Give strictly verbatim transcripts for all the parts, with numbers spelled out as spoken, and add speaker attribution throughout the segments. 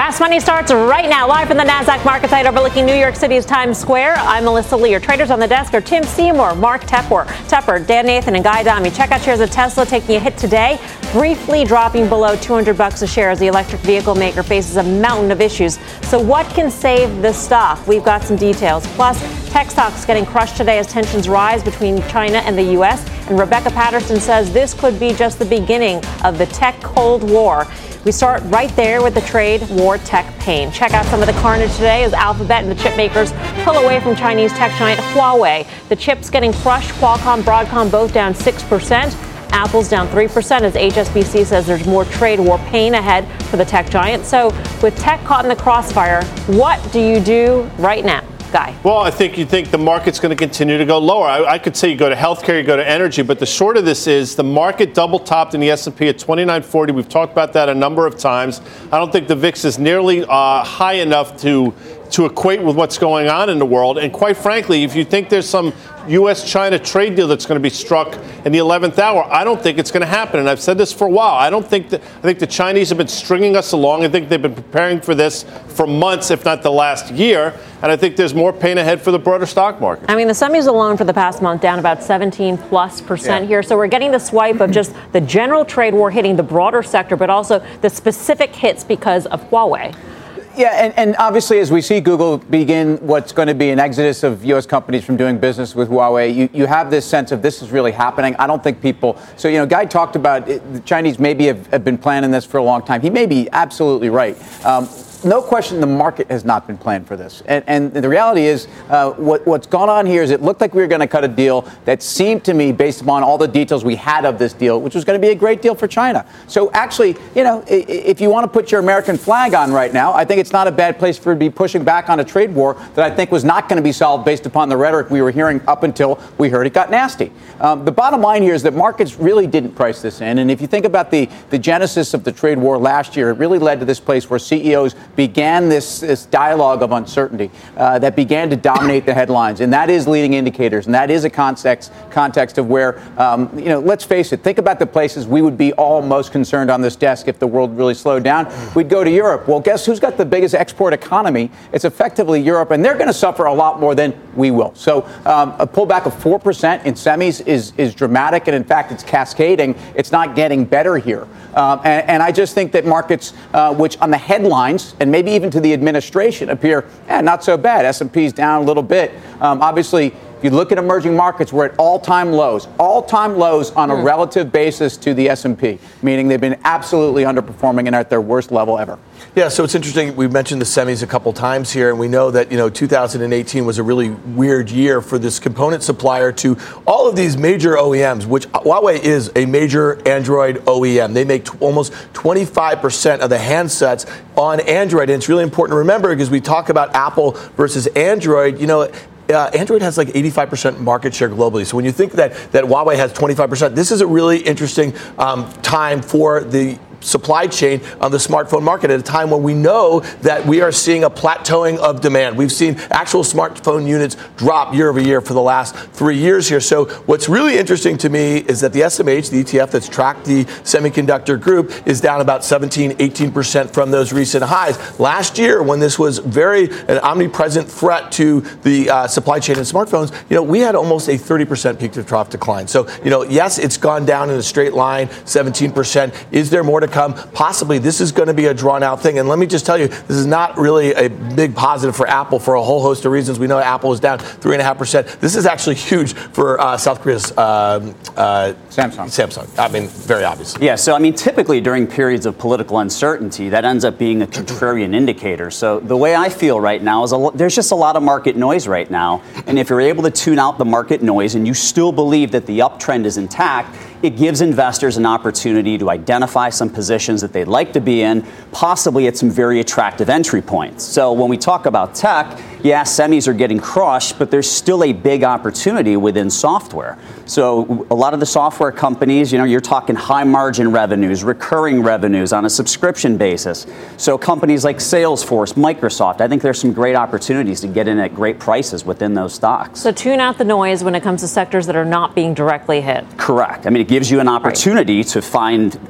Speaker 1: Fast Money starts right now, live from the NASDAQ market site overlooking New York City's Times Square. I'm Melissa Lee. Your traders on the desk are Tim Seymour, Mark Tepper, Tepper, Dan Nathan, and Guy Adami. Check out shares of Tesla taking a hit today, briefly dropping below two hundred bucks a share as the electric vehicle maker faces a mountain of issues. So what can save the stock? We've got some details. Plus, tech stocks getting crushed today as tensions rise between China and the U S. And Rebecca Patterson says this could be just the beginning of the tech Cold War. We start right there with the trade war tech pain. Check out some of the carnage today as Alphabet and the chip makers pull away from Chinese tech giant Huawei. The chips getting crushed, Qualcomm, Broadcom both down six percent. Apple's down three percent as H S B C says there's more trade war pain ahead for the tech giant. So with tech caught in the crossfire, what do you do right now? Guy.
Speaker 2: Well, I think you think the market's going to continue to go lower. I, I could say you go to healthcare, you go to energy, but the short of this is the market double topped in the S and P at twenty-nine forty. We've talked about that a number of times. I don't think the V I X is nearly uh, high enough to to equate with what's going on in the world. And quite frankly, if you think there's some U S China trade deal that's going to be struck in the eleventh hour, I don't think it's going to happen. And I've said this for a while. I don't think that, I think the Chinese have been stringing us along. I think they've been preparing for this for months, if not the last year. And I think there's more pain ahead for the broader stock market.
Speaker 1: I mean, the semis alone for the past month down about seventeen plus percent yeah. here. So we're getting the swipe of just the general trade war hitting the broader sector, but also the specific hits because of Huawei.
Speaker 3: Yeah, and, and obviously, as we see Google begin what's going to be an exodus of U S companies from doing business with Huawei, you, you have this sense of this is really happening. I don't think people. So, you know, Guy talked about it, the Chinese maybe have, have been planning this for a long time. He may be absolutely right. Um, No question the market has not been planned for this. And, and the reality is uh, what, what's gone on here is it looked like we were going to cut a deal that seemed to me, based upon all the details we had of this deal, which was going to be a great deal for China. So actually, you know, if you want to put your American flag on right now, I think it's not a bad place for to be pushing back on a trade war that I think was not going to be solved based upon the rhetoric we were hearing up until we heard it got nasty. Um, the bottom line here is that markets really didn't price this in. And if you think about the, the genesis of the trade war last year, it really led to this place where C E Os began this, this dialogue of uncertainty uh, that began to dominate the headlines. And that is leading indicators. And that is a context context of where, um, you know, let's face it, think about the places we would be all most concerned on this desk if the world really slowed down. We'd go to Europe. Well, guess who's got the biggest export economy? It's effectively Europe. And they're going to suffer a lot more than we will. So um, a pullback of four percent in semis is, is dramatic. And in fact, it's cascading. It's not getting better here. Um, and, and I just think that markets, uh, which on the headlines and maybe even to the administration appear eh, not so bad. S and P's down a little bit. Um, obviously, if you look at emerging markets, we're at all-time lows, all-time lows on a mm. relative basis to the S and P, meaning they've been absolutely underperforming and at their worst level ever.
Speaker 4: Yeah, so it's interesting. We've mentioned the semis a couple times here, and we know that, you know, two thousand eighteen was a really weird year for this component supplier to all of these major O E Ms, which Huawei is a major Android O E M. They make t- almost twenty-five percent of the handsets on Android, and it's really important to remember because we talk about Apple versus Android, you know, Uh, Android has like eighty-five percent market share globally. So when you think that, that Huawei has twenty-five percent, this is a really interesting um, time for the supply chain on the smartphone market at a time when we know that we are seeing a plateauing of demand. We've seen actual smartphone units drop year over year for the last three years here. So what's really interesting to me is that the S M H, the E T F that's tracked the semiconductor group, is down about seventeen, eighteen percent from those recent highs. Last year, when this was very an omnipresent threat to the uh, supply chain and smartphones, you know, we had almost a thirty percent peak to trough decline. So, you know, yes, it's gone down in a straight line, seventeen percent. Is there more to come? Possibly. This is going to be a drawn-out thing. And let me just tell you, this is not really a big positive for Apple for a whole host of reasons. We know Apple is down three point five percent. This is actually huge for uh, South Korea's uh, uh,
Speaker 3: Samsung.
Speaker 4: Samsung. I mean, very obviously.
Speaker 5: Yeah, so, I mean, typically during periods of political uncertainty, that ends up being a contrarian indicator. So the way I feel right now is a, there's just a lot of market noise right now. And if you're able to tune out the market noise and you still believe that the uptrend is intact, it gives investors an opportunity to identify some positions that they'd like to be in, possibly at some very attractive entry points. So when we talk about tech, yeah, semis are getting crushed, but there's still a big opportunity within software. So a lot of the software companies, you know, you're talking high margin revenues, recurring revenues on a subscription basis. So companies like Salesforce, Microsoft, I think there's some great opportunities to get in at great prices within those stocks.
Speaker 1: So tune out the noise when it comes to sectors that are not being directly hit.
Speaker 5: Correct. I mean, it gives you an opportunity right. to find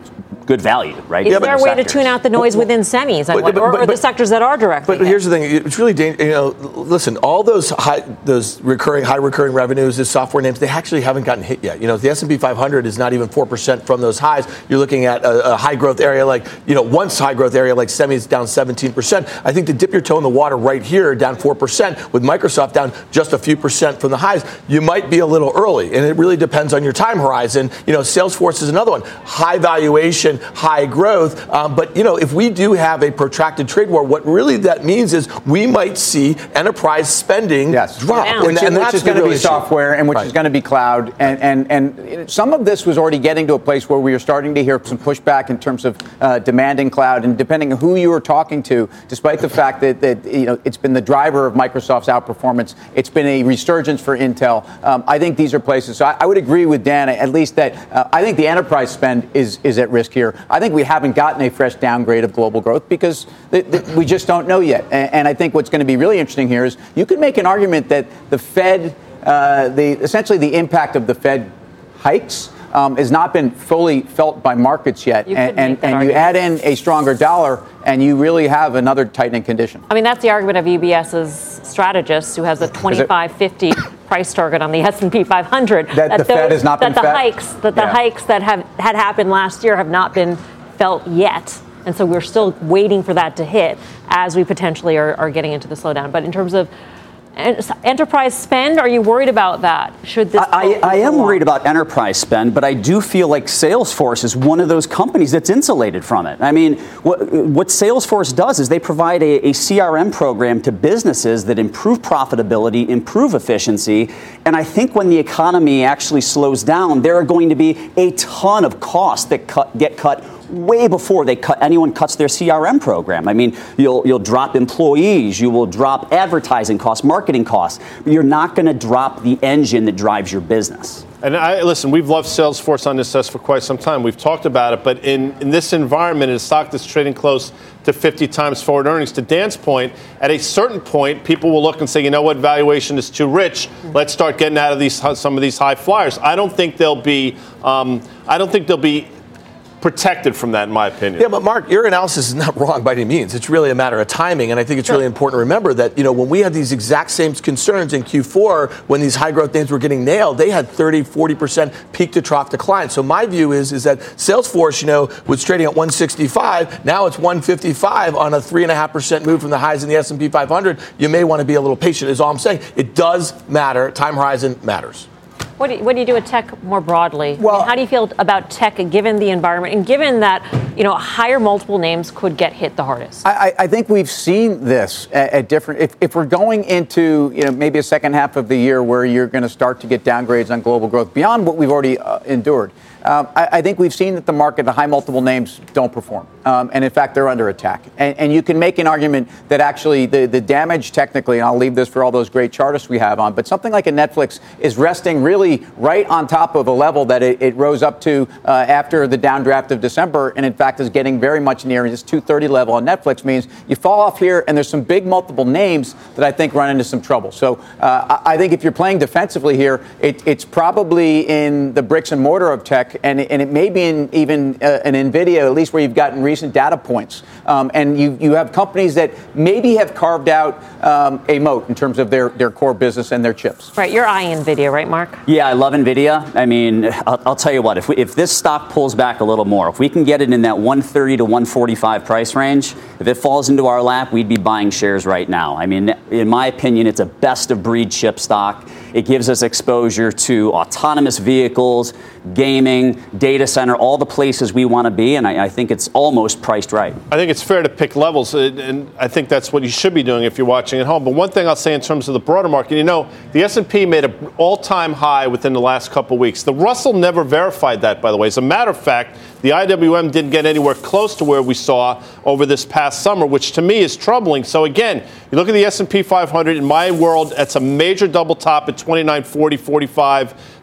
Speaker 5: good value, right?
Speaker 1: Is
Speaker 5: Yeah,
Speaker 1: there a way to tune out the noise within semis,
Speaker 4: but,
Speaker 1: or,
Speaker 4: but,
Speaker 1: or
Speaker 4: but,
Speaker 1: the sectors that are directly
Speaker 4: But
Speaker 1: hit?
Speaker 4: here's the thing: it's really dangerous. You know, listen, all those high, those recurring, high recurring revenues, those software names, they actually haven't gotten hit yet. You know, the S and P five hundred is not even four percent from those highs. You're looking at a, a high growth area like, you know, once high growth area like semis down seventeen percent. I think to dip your toe in the water right here, down four percent, with Microsoft down just a few percent from the highs, you might be a little early, and it really depends on your time horizon. You know, Salesforce is another one, high valuation, high growth, um, but you know, if we do have a protracted trade war, what really that means is we might see enterprise spending
Speaker 3: yes.
Speaker 4: drop,
Speaker 1: Yeah.
Speaker 4: and,
Speaker 3: which,
Speaker 4: and
Speaker 3: which
Speaker 4: that's
Speaker 3: is going to be
Speaker 4: issue.
Speaker 3: software, and which
Speaker 4: Right.
Speaker 3: is going to be cloud, and, and and some of this was already getting to a place where we were starting to hear some pushback in terms of uh, demanding cloud, and depending on who you were talking to, despite the fact that, that you know it's been the driver of Microsoft's outperformance, it's been a resurgence for Intel. Um, I think these are places. So I, I would agree with Dan, at least that uh, I think the enterprise spend is is at risk here. I think we haven't gotten a fresh downgrade of global growth because th- th- we just don't know yet. And, and I think what's going to be really interesting here is you could make an argument that the Fed, uh, the essentially the impact of the Fed hikes um, has not been fully felt by markets yet.
Speaker 1: You
Speaker 3: and
Speaker 1: could make
Speaker 3: and,
Speaker 1: that
Speaker 3: and you
Speaker 1: argument.
Speaker 3: add in a stronger dollar, and you really have another tightening condition.
Speaker 1: I mean, that's the argument of UBS's strategist, who has a twenty-five fifty price target on the S and P five hundred.
Speaker 3: That the Fed has not
Speaker 1: that
Speaker 3: been
Speaker 1: the
Speaker 3: fed?
Speaker 1: hikes that the
Speaker 3: Yeah.
Speaker 1: hikes that have had happened last year have not been felt yet, and so we're still waiting for that to hit as we potentially are, are getting into the slowdown. But in terms of en- enterprise spend, are you worried about that? Should this?
Speaker 5: I, I am worried about enterprise spend, but I do feel like Salesforce is one of those companies that's insulated from it. I mean, what, what Salesforce does is they provide a, a C R M program to businesses that improve profitability, improve efficiency, and I think when the economy actually slows down, there are going to be a ton of costs that cut, get cut way before they cut anyone cuts their C R M program. I mean, you'll you'll drop employees, you will drop advertising costs, marketing costs, but you're not going to drop the engine that drives your business.
Speaker 2: And I, listen, we've loved Salesforce on this desk for quite some time. We've talked about it, but in, in this environment, in a stock that's trading close to fifty times forward earnings, to Dan's point, at a certain point, people will look and say, you know what, valuation is too rich. Let's start getting out of these some of these high flyers. I don't think they'll be. Um, I don't think they'll be protected from that, in my opinion.
Speaker 4: Yeah, but Mark, your analysis is not wrong by any means. It's really a matter of timing, and I think it's really important to remember that, you know, when we had these exact same concerns in Q four, when these high growth names were getting nailed, they had thirty, forty percent peak to trough decline. So my view is, is that Salesforce, you know, was trading at one sixty-five. Now it's one fifty-five on a three point five percent move from the highs in the S and P five hundred. You may want to be a little patient, is all I'm saying. It does matter. Time horizon matters.
Speaker 1: What do, you, what do you do with tech more broadly?
Speaker 3: Well,
Speaker 1: I mean, how do you feel about tech given the environment and given that, you know, higher multiple names could get hit the hardest?
Speaker 3: I, I think we've seen this at, at different. If, if we're going into, you know, maybe a second half of the year where you're going to start to get downgrades on global growth beyond what we've already uh, endured, um, I, I think we've seen that the market, the high multiple names, don't perform, um, and in fact they're under attack. And, and you can make an argument that actually the, the damage technically, and I'll leave this for all those great chartists we have on, but something like a Netflix is resting really right on top of a level that it, it rose up to uh, after the downdraft of December, and in fact is getting very much near this two thirty level on Netflix. Means you fall off here, and there's some big multiple names that I think run into some trouble. So uh, I think if you're playing defensively here, it, it's probably in the bricks and mortar of tech, and, and it may be in even uh, an NVIDIA, at least where you've gotten recent data points. Um, and you, you have companies that maybe have carved out um, a moat in terms of their, their core business and their chips.
Speaker 1: Right, you're eyeing NVIDIA, right, Mark?
Speaker 5: Yeah, I love NVIDIA. I mean, I'll, I'll tell you what, if, we, if this stock pulls back a little more, if we can get it in that one thirty to one forty-five price range, if it falls into our lap, we'd be buying shares right now. I mean, in my opinion, it's a best of breed chip stock. It gives us exposure to autonomous vehicles, gaming, data center, all the places we want to be, and I, I think it's almost priced right.
Speaker 2: I think it's fair to pick levels, and I think that's what you should be doing if you're watching at home. But one thing I'll say in terms of the broader market, you know, the S and P made an all-time high within the last couple of weeks. The Russell never verified that, by the way. As a matter of fact, the I W M didn't get anywhere close to where we saw over this past summer, which to me is troubling. So again, you look at the S and P five hundred, in my world, that's a major double top at twenty-nine forty, forty-five.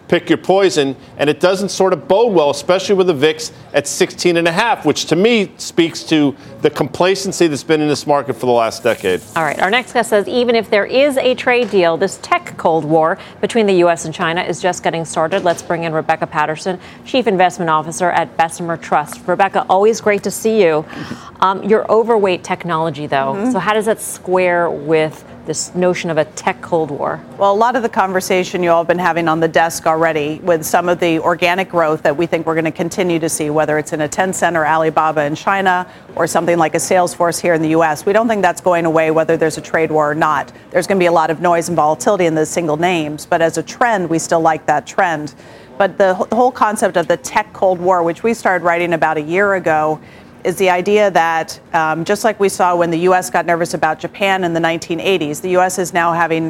Speaker 2: pick your poison, and it doesn't sort of bode well, especially with the V I X at sixteen and a half, which to me speaks to the complacency that's been in this market for the last decade.
Speaker 1: All right, our next guest says even if there is a trade deal, this tech Cold War between the U S and China is just getting started. Let's bring in Rebecca Patterson, Chief Investment Officer at Bessemer Trust. Rebecca, always great to see you. Um, you're overweight technology, though, mm-hmm. so how does that square with this notion of a tech Cold War?
Speaker 6: Well, a lot of the conversation you all have been having on the desk already with some of the organic growth that we think we're going to continue to see, whether it's in a Tencent or Alibaba in China or something like a Salesforce here in the U S. We don't think that's going away, whether there's a trade war or not. There's going to be a lot of noise and volatility in the single names, but as a trend, we still like that trend. But the, the whole concept of the tech Cold War, which we started writing about a year ago, is the idea that um, just like we saw when the U S got nervous about Japan in the nineteen eighties, the U S is now having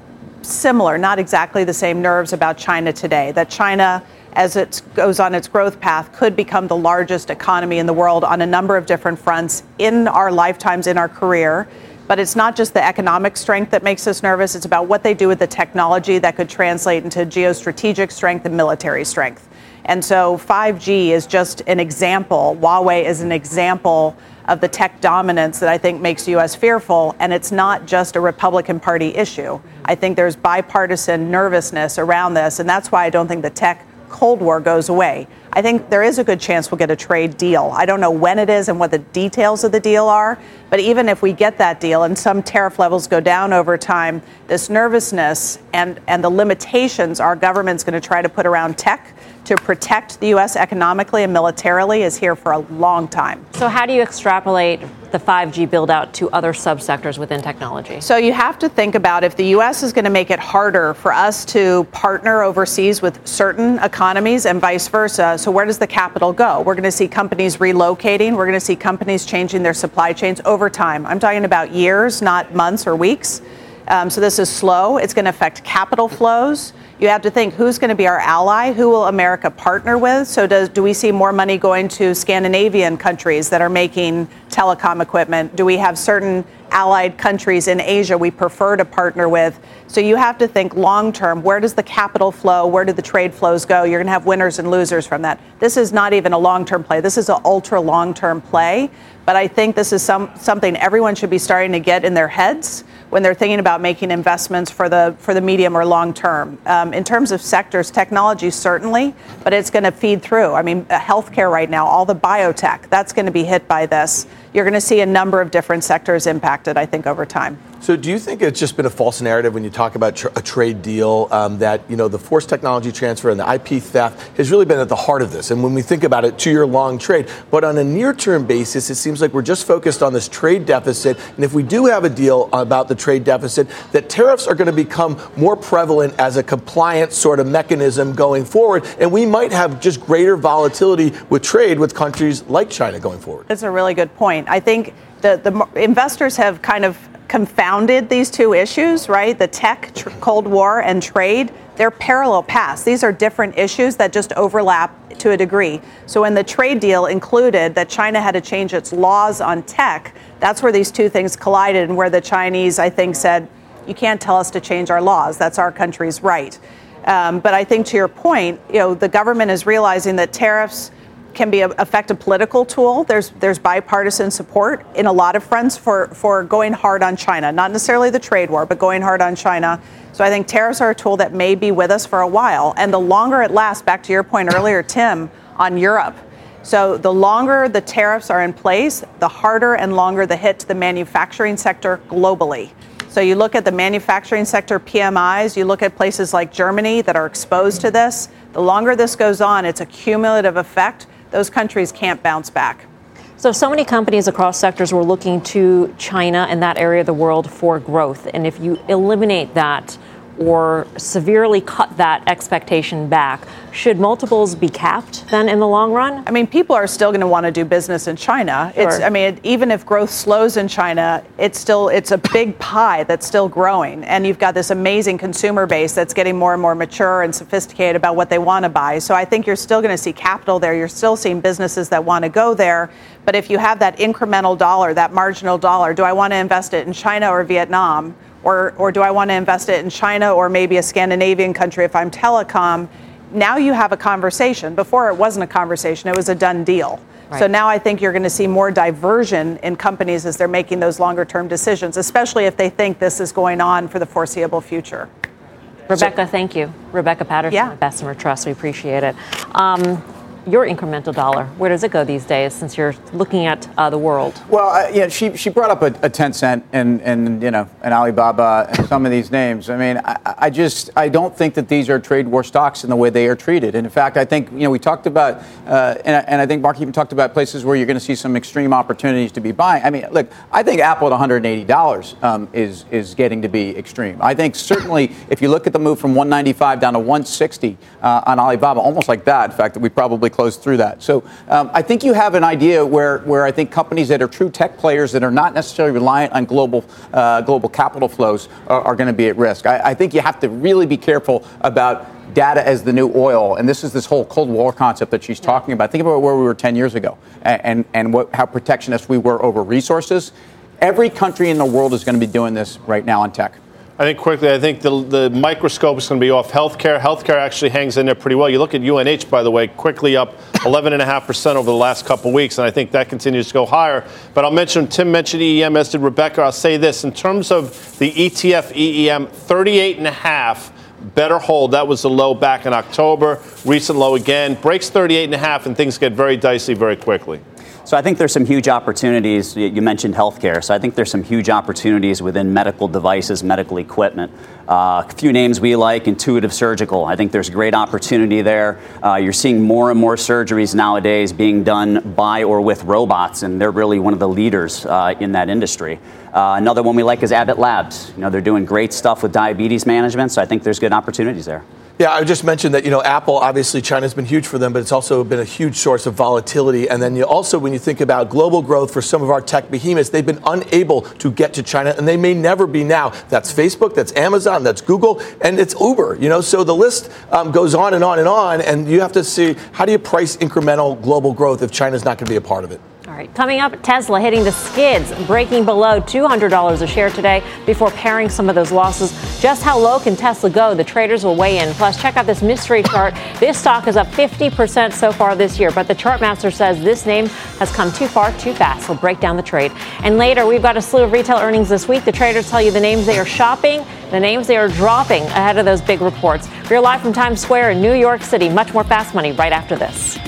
Speaker 6: similar, not exactly the same nerves about China today, that China, as it goes on its growth path, could become the largest economy in the world on a number of different fronts in our lifetimes, in our career. But it's not just the economic strength that makes us nervous. It's about what they do with the technology that could translate into geostrategic strength and military strength. And so five G is just an example. Huawei is an example of the tech dominance that I think makes the U S fearful. And it's not just a Republican Party issue. I think there's bipartisan nervousness around this. And that's why I don't think the tech Cold War goes away. I think there is a good chance we'll get a trade deal. I don't know when it is and what the details of the deal are. But even if we get that deal and some tariff levels go down over time, this nervousness and, and the limitations our government's going to try to put around tech to protect the U S economically and militarily is here for a long time.
Speaker 1: So how do you extrapolate the five G build out to other subsectors within technology?
Speaker 6: So you have to think about if the U S is going to make it harder for us to partner overseas with certain economies and vice versa. So where does the capital go? We're going to see companies relocating. We're going to see companies changing their supply chains over time. I'm talking about years, not months or weeks. Um, so this is slow. It's going to affect capital flows. You have to think, who's going to be our ally? Who will America partner with? So does, do we see more money going to Scandinavian countries that are making telecom equipment? Do we have certain allied countries in Asia we prefer to partner with? So you have to think long term, where does the capital flow? Where do the trade flows go? You're going to have winners and losers from that. This is not even a long-term play. This is an ultra long-term play. But I think this is some, something everyone should be starting to get in their heads when they're thinking about making investments for the for the medium or long term. Um, in terms of sectors, technology certainly, but it's going to feed through. I mean, healthcare right now, all the biotech, that's going to be hit by this. You're going to see a number of different sectors impacted, I think, over time.
Speaker 4: So do you think it's just been a false narrative when you talk about tr- a trade deal um, that, you know, the forced technology transfer and the I P theft has really been at the heart of this? And when we think about it, two-year long trade, but on a near-term basis, it seems like we're just focused on this trade deficit. And if we do have a deal about the trade deficit, that tariffs are going to become more prevalent as a compliance sort of mechanism going forward. And we might have just greater volatility with trade with countries like China going forward.
Speaker 6: That's a really good point. I think the, the investors have kind of confounded these two issues, right? The tech tr- Cold War and trade, they're parallel paths. These are different issues that just overlap to a degree. So when the trade deal included that China had to change its laws on tech, that's where these two things collided and where the Chinese, I think, said, you can't tell us to change our laws. That's our country's right. Um, but I think to your point, you know, the government is realizing that tariffs can be an effective political tool. There's there's bipartisan support in a lot of fronts for, for going hard on China, not necessarily the trade war, but going hard on China. So I think tariffs are a tool that may be with us for a while. And the longer it lasts, back to your point earlier, Tim, on Europe. So the longer the tariffs are in place, the harder and longer the hit to the manufacturing sector globally. So you look at the manufacturing sector P M Is, you look at places like Germany that are exposed to this. The longer this goes on, it's a cumulative effect. Those countries can't bounce back.
Speaker 1: So, so many companies across sectors were looking to China and that area of the world for growth. And if you eliminate that or severely cut that expectation back, should multiples be capped then in the long run?
Speaker 6: I mean, people are still going to want to do business in China. Sure. It's, I mean, even if growth slows in China, it's still, it's a big pie that's still growing. And you've got this amazing consumer base that's getting more and more mature and sophisticated about what they want to buy. So I think you're still going to see capital there. You're still seeing businesses that want to go there. But if you have that incremental dollar, that marginal dollar, do I want to invest it in China or Vietnam Or, or do I want to invest it in China or maybe a Scandinavian country if I'm telecom? Now you have a conversation. Before it wasn't a conversation, it was a done deal. Right. So now I think you're going to see more diversion in companies as they're making those longer term decisions, especially if they think this is going on for the foreseeable future.
Speaker 1: Rebecca, so, thank you. Rebecca Patterson, yeah. Bessemer Trust. We appreciate it. Um, Your incremental dollar, where does it go these days since you're looking at uh, the world?
Speaker 3: Well, uh, yeah, she she brought up a, a ten cent and, and, you know, an Alibaba and some of these names. I mean, I, I just, I don't think that these are trade war stocks in the way they are treated. And in fact, I think, you know, we talked about, uh, and, and I think Mark even talked about places where you're going to see some extreme opportunities to be buying. I mean, look, I think Apple at one hundred eighty dollars um, is, is getting to be extreme. I think certainly if you look at the move from one ninety-five down to one sixty uh, on Alibaba, almost like that, in fact, we probably close through that. So um, I think you have an idea where, where I think companies that are true tech players that are not necessarily reliant on global uh, global capital flows are, are going to be at risk. I, I think you have to really be careful about data as the new oil, and this is this whole Cold War concept that she's talking about. Think about where we were ten years ago and, and, and what, how protectionist we were over resources. Every country in the world is going to be doing this right now on tech.
Speaker 2: I think quickly, I think the, the microscope is going to be off healthcare. Healthcare actually hangs in there pretty well. You look at U N H, by the way, quickly up eleven point five percent over the last couple of weeks, and I think that continues to go higher. But I'll mention, Tim mentioned E E M, as did Rebecca. I'll say this, in terms of the E T F E E M, thirty-eight point five, better hold. That was the low back in October. Recent low again. Breaks thirty-eight point five, and things get very dicey very quickly.
Speaker 5: So I think there's some huge opportunities. You mentioned healthcare. So I think there's some huge opportunities within medical devices, medical equipment. Uh, a few names we like, Intuitive Surgical. I think there's great opportunity there. Uh, you're seeing more and more surgeries nowadays being done by or with robots, and they're really one of the leaders uh, in that industry. Uh, another one we like is Abbott Labs. You know, they're doing great stuff with diabetes management, so I think there's good opportunities there.
Speaker 4: Yeah, I just mentioned that, you know, Apple, obviously China's been huge for them, but it's also been a huge source of volatility. And then you also, when you think about global growth for some of our tech behemoths, they've been unable to get to China, and they may never be now. That's Facebook, that's Amazon, that's Google, and it's Uber, you know. So the list um, goes on and on and on, and you have to see, how do you price incremental global growth if China's not going to be a part of it?
Speaker 1: All right, coming up, Tesla hitting the skids, breaking below two hundred dollars a share today before paring some of those losses. Just how low can Tesla go? The traders will weigh in. Plus, check out this mystery chart. This stock is up fifty percent so far this year, but the chart master says this name has come too far, too fast. We'll break down the trade. And later, we've got a slew of retail earnings this week. The traders tell you the names they are shopping, the names they are dropping ahead of those big reports. We're live from Times Square in New York City. Much more Fast Money right after this.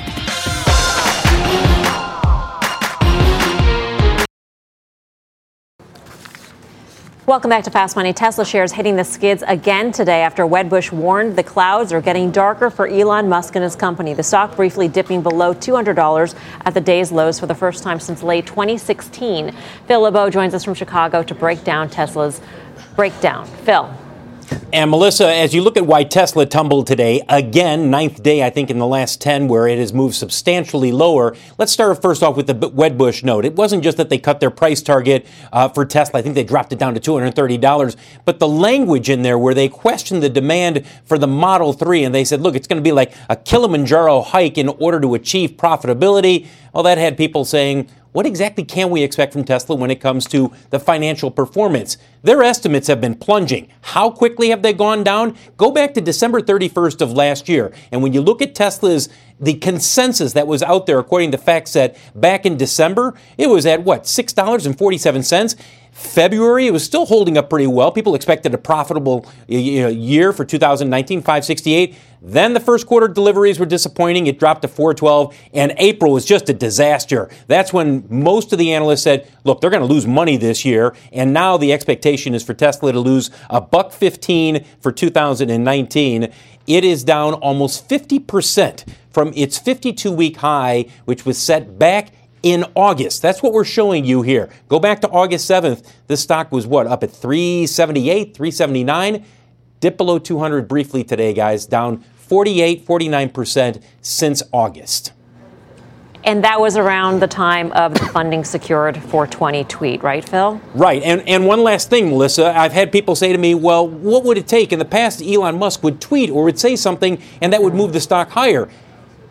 Speaker 1: Welcome back to Fast Money. Tesla shares hitting the skids again today after Wedbush warned the clouds are getting darker for Elon Musk and his company. The stock briefly dipping below two hundred dollars at the day's lows for the first time since late twenty sixteen. Phil LeBeau joins us from Chicago to break down Tesla's breakdown. Phil.
Speaker 7: And Melissa, as you look at why Tesla tumbled today, again, ninth day, I think, in the last ten, where it has moved substantially lower. Let's start first off with the Wedbush note. It wasn't just that they cut their price target uh, for Tesla. I think they dropped it down to two hundred thirty dollars. But the language in there where they questioned the demand for the Model three, and they said, look, it's going to be like a Kilimanjaro hike in order to achieve profitability. Well, that had people saying, what exactly can we expect from Tesla when it comes to the financial performance? Their estimates have been plunging. How quickly have they gone down? Go back to December thirty-first of last year. And when you look at Tesla's, the consensus that was out there, according to FactSet, back in December, it was at, what, six dollars and forty-seven cents? February, it was still holding up pretty well. People expected a profitable you know, year for two thousand nineteen, five sixty-eight. Then the first quarter deliveries were disappointing. It dropped to four twelve, and April was just a disaster. That's when most of the analysts said, look, they're going to lose money this year, and now the expectation is for Tesla to lose a buck fifteen for two thousand nineteen. It is down almost fifty percent from its fifty-two week high, which was set back in August. That's what we're showing you here. Go back to August seventh. This stock was what, up at three seventy-eight, three seventy-nine? Dipped below two hundred briefly today, guys, down forty-eight, forty-nine percent since August.
Speaker 1: And that was around the time of the funding secured four twenty tweet, right, Phil?
Speaker 7: Right. And and one last thing, Melissa. I've had people say to me, well, what would it take? In the past, Elon Musk would tweet or would say something, and that would move the stock higher.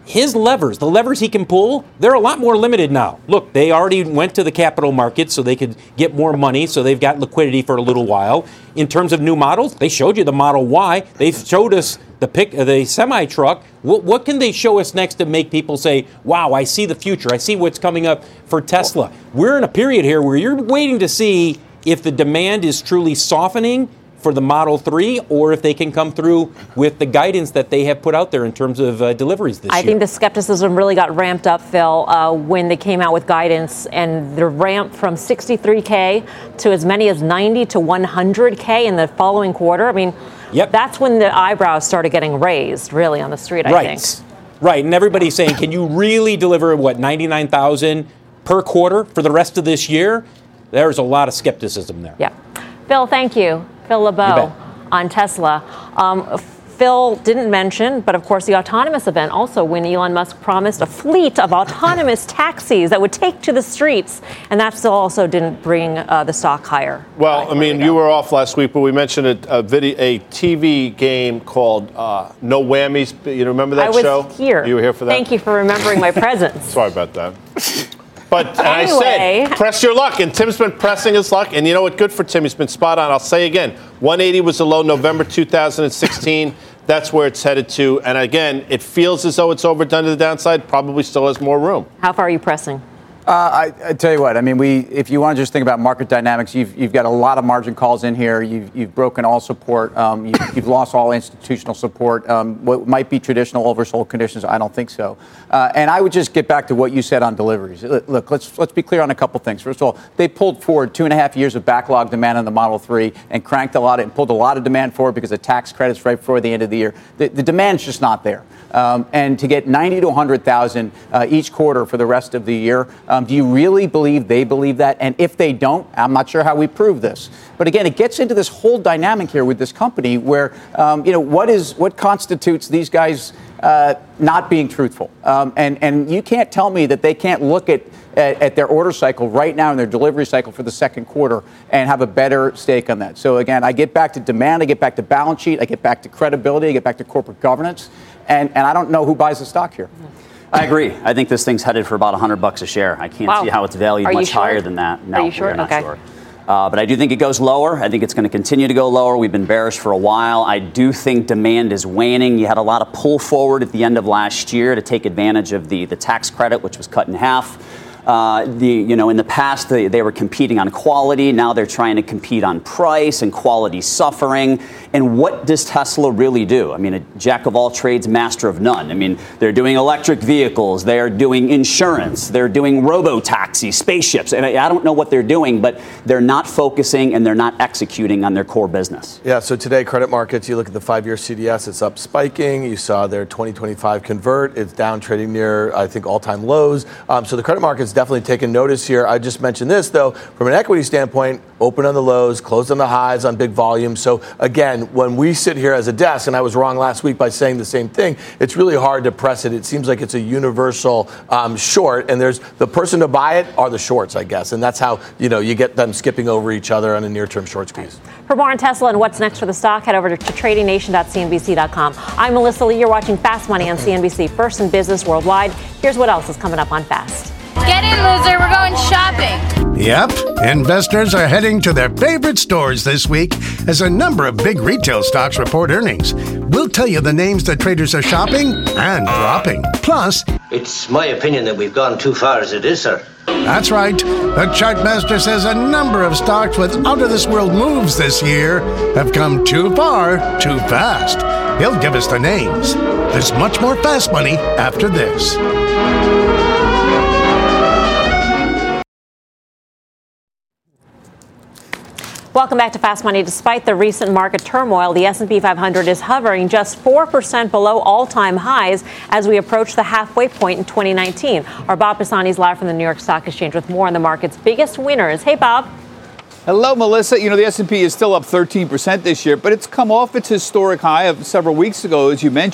Speaker 7: his levers, the levers he can pull, they're a lot more limited now. Look, they already went to the capital market so they could get more money, so they've got liquidity for a little while. In terms of new models, they showed you the Model Y. They showed us the pick, the semi-truck. What, what can they show us next to make people say, wow, I see the future. I see what's coming up for Tesla. We're in a period here where you're waiting to see if the demand is truly softening for the Model three, or if they can come through with the guidance that they have put out there in terms of uh, deliveries this
Speaker 1: I
Speaker 7: year.
Speaker 1: I think the skepticism really got ramped up, Phil, uh, when they came out with guidance, and the ramp from sixty-three K to as many as ninety to one hundred K in the following quarter. I mean, yep. That's when the eyebrows started getting raised, really, on the street, I
Speaker 7: right.
Speaker 1: think.
Speaker 7: Right, and everybody's saying, can you really deliver, what, ninety-nine thousand per quarter for the rest of this year? There's a lot of skepticism there.
Speaker 1: Yeah. Phil, thank you. Phil LeBeau on Tesla. Um, Phil didn't mention, but of course, the autonomous event also when Elon Musk promised a fleet of autonomous taxis that would take to the streets. And that still also didn't bring uh, the stock higher.
Speaker 2: Well, I mean, you were off last week, but we mentioned a, a, video, a T V game called uh, No Whammies. You remember that
Speaker 1: I was
Speaker 2: show?
Speaker 1: here.
Speaker 2: You were here for that?
Speaker 1: Thank you for remembering my presence.
Speaker 2: Sorry about that. But and
Speaker 1: anyway.
Speaker 2: I said, press your luck. And Tim's been pressing his luck. And you know what? Good for Tim. He's been spot on. I'll say again, one eighty was the low November two thousand sixteen. That's where it's headed to. And again, it feels as though it's overdone to the downside. Probably still has more room.
Speaker 1: How far are you pressing?
Speaker 3: Uh, I, I tell you what, I mean, we, if you want to just think about market dynamics, you've, you've got a lot of margin calls in here. You've, you've broken all support. Um, you, you've lost all institutional support. Um, what might be traditional oversold conditions, I don't think so. Uh, and I would just get back to what you said on deliveries. Look, let's let's be clear on a couple things. First of all, they pulled forward two and a half years of backlog demand on the Model three and cranked a lot and pulled a lot of demand forward because of tax credits right before the end of the year. The, the demand's just not there. Um, and to get ninety to one hundred thousand uh, each quarter for the rest of the year, um, do you really believe they believe that? And if they don't, I'm not sure how we prove this. But again, it gets into this whole dynamic here with this company where, um, you know, what is what constitutes these guys uh, not being truthful? Um, and, and you can't tell me that they can't look at, at, at their order cycle right now and their delivery cycle for the second quarter and have a better stake on that. So again, I get back to demand, I get back to balance sheet, I get back to credibility, I get back to corporate governance. And, and I don't know who buys the stock here.
Speaker 5: I agree. I think this thing's headed for about one hundred bucks a share. I can't
Speaker 1: wow.
Speaker 5: see how it's valued
Speaker 1: Are
Speaker 5: much
Speaker 1: sure?
Speaker 5: higher than that. No,
Speaker 1: Are you sure?
Speaker 5: we're not
Speaker 1: okay.
Speaker 5: sure. Uh, but I do think it goes lower. I think it's going to continue to go lower. We've been bearish for a while. I do think demand is waning. You had a lot of pull forward at the end of last year to take advantage of the, the tax credit, which was cut in half. Uh, the you know in the past they, they were competing on quality. Now they're trying to compete on price, and quality suffering. And what does Tesla really do? I mean, a jack of all trades, master of none. I mean, they're doing electric vehicles, they're doing insurance, they're doing robo-taxis, spaceships. And I, I don't know what they're doing, but they're not focusing and they're not executing on their core business.
Speaker 4: Yeah. So today, credit markets. You look at the five-year C D S; it's up, spiking. You saw their twenty twenty-five convert; it's down, trading near, I think, all-time lows. Um, so the credit markets definitely taking notice here. I just mentioned this, though, from an equity standpoint, open on the lows, closed on the highs on big volume. So again, when we sit here as a desk, and I was wrong last week by saying the same thing, it's really hard to press it. It seems like it's a universal um, short, and there's the person to buy it are the shorts, I guess. And that's how, you know, you get them skipping over each other on a near-term short squeeze.
Speaker 1: For more on Tesla and what's next for the stock, head over to trading nation dot c n b c dot com. I'm Melissa Lee. You're watching Fast Money on C N B C, first in business worldwide. Here's what else is coming up on Fast.
Speaker 8: Get in, loser. We're going shopping.
Speaker 9: Yep. Investors are heading to their favorite stores this week as a number of big retail stocks report earnings. We'll tell you the names that traders are shopping and dropping. Plus,
Speaker 10: it's my opinion that we've gone too far as it is, sir.
Speaker 9: That's right. The Chartmaster says a number of stocks with out-of-this-world moves this year have come too far, too fast. He'll give us the names. There's much more Fast Money after this.
Speaker 1: Welcome back to Fast Money. Despite the recent market turmoil, the S and P five hundred is hovering just four percent below all-time highs as we approach the halfway point in twenty nineteen. Our Bob Pisani is live from the New York Stock Exchange with more on the market's biggest winners. Hey, Bob.
Speaker 11: Hello, Melissa. You know, the S and P is still up thirteen percent this year, but it's come off its historic high of several weeks ago, as you mentioned.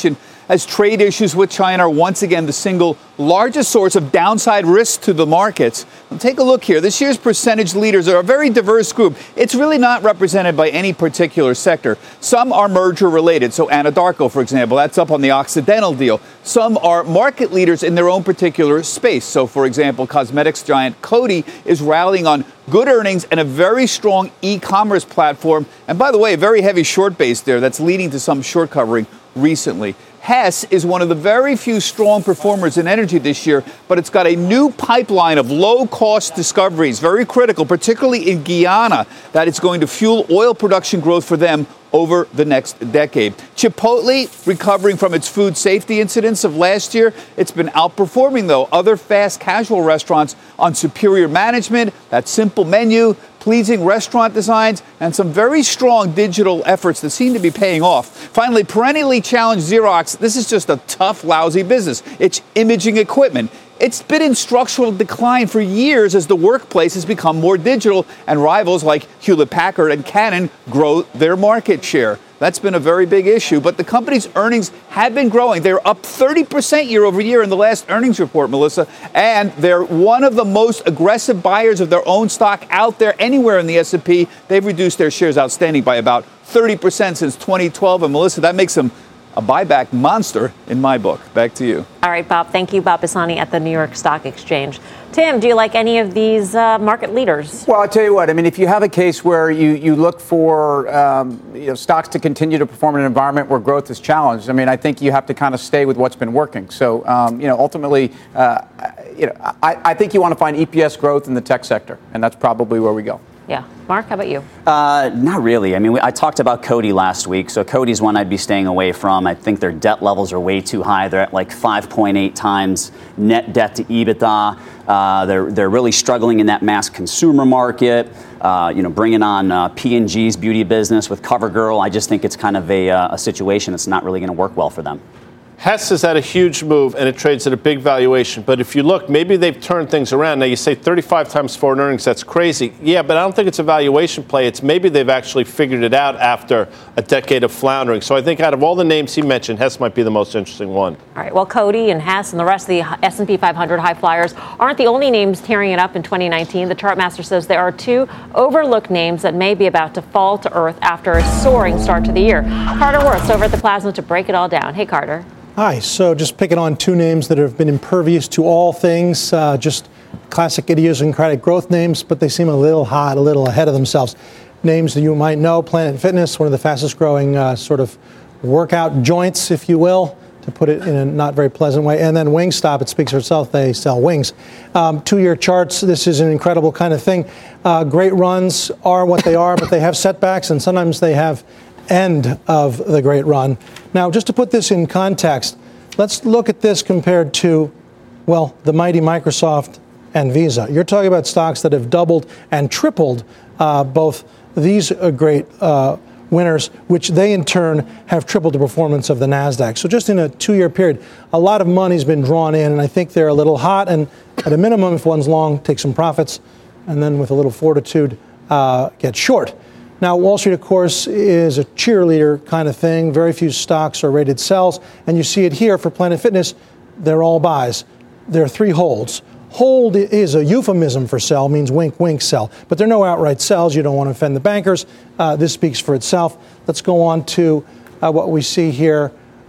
Speaker 11: as trade issues with China are once again the single largest source of downside risk to the markets. And take a look here. This year's percentage leaders are a very diverse group. It's really not represented by any particular sector. Some are merger related. So Anadarko, for example, that's up on the Occidental deal. Some are market leaders in their own particular space. So, for example, cosmetics giant Coty is rallying on good earnings and a very strong e-commerce platform. And by the way, a very heavy short base there that's leading to some short covering recently. Hess is one of the very few strong performers in energy this year, but it's got a new pipeline of low-cost discoveries, very critical, particularly in Guyana, that it's going to fuel oil production growth for them over the next decade. Chipotle, recovering from its food safety incidents of last year, it's been outperforming, though, other fast casual restaurants on superior management, that simple menu, pleasing restaurant designs, and some very strong digital efforts that seem to be paying off. Finally, perennially challenged Xerox, this is just a tough, lousy business. It's imaging equipment. It's been in structural decline for years as the workplace has become more digital and rivals like Hewlett-Packard and Canon grow their market share. That's been a very big issue, but the company's earnings have been growing. They're up thirty percent year over year in the last earnings report, Melissa, and they're one of the most aggressive buyers of their own stock out there anywhere in the S and P. They've reduced their shares outstanding by about thirty percent since twenty twelve, and Melissa, that makes them a buyback monster in my book. Back to you.
Speaker 1: All right, Bob. Thank you, Bob Pisani at the New York Stock Exchange. Tim, do you like any of these uh, market leaders?
Speaker 3: Well, I'll tell you what. I mean, if you have a case where you, you look for um, you know, stocks to continue to perform in an environment where growth is challenged, I mean, I think you have to kind of stay with what's been working. So, um, you know, ultimately, uh, you know, I, I think you want to find E P S growth in the tech sector, and that's probably where we go.
Speaker 1: Yeah. Mark, how about you?
Speaker 5: Uh, not really. I mean, we, I talked about Coty last week, so Coty's one I'd be staying away from. I think their debt levels are way too high. They're at like five point eight times net debt to EBITDA. Uh, they're they're really struggling in that mass consumer market. Uh, you know, bringing on uh, P and G's beauty business with CoverGirl. I just think it's kind of a, uh, a situation that's not really going to work well for them.
Speaker 2: Hess has had a huge move, and it trades at a big valuation. But if you look, maybe they've turned things around. Now, you say thirty-five times forward earnings, that's crazy. Yeah, but I don't think it's a valuation play. It's maybe they've actually figured it out after a decade of floundering. So I think out of all the names he mentioned, Hess might be the most interesting one.
Speaker 1: All right, well, Coty and Hess and the rest of the S and P five hundred high flyers aren't the only names tearing it up in twenty nineteen. The Chartmaster says there are two overlooked names that may be about to fall to earth after a soaring start to the year. Carter Worth over at the Plasma to break it all down. Hey, Carter.
Speaker 12: Hi. So just picking on two names that have been impervious to all things, uh, just classic idiosyncratic growth names, but they seem a little hot, a little ahead of themselves. Names that you might know: Planet Fitness, one of the fastest growing uh, sort of workout joints, if you will, to put it in a not very pleasant way. And then Wingstop, it speaks for itself. They sell wings. Um, two-year charts, this is an incredible kind of thing. Uh, great runs are what they are, but they have setbacks, and sometimes they have end of the great run. Now, just to put this in context, let's look at this compared to, well, the mighty Microsoft and Visa. You're talking about stocks that have doubled and tripled uh, both these uh, great uh, winners, which they in turn have tripled the performance of the NASDAQ. So just in a two-year period, a lot of money's been drawn in, and I think they're a little hot. And at a minimum, if one's long, take some profits, and then with a little fortitude, uh, get short. Now, Wall Street, of course, is a cheerleader kind of thing. Very few stocks are rated sells. And you see it here for Planet Fitness. They're all buys. There are three holds. Hold is a euphemism for sell, means wink, wink, sell. But there are no outright sells. You don't want to offend the bankers. Uh, this speaks for itself. Let's go on to uh, what we see here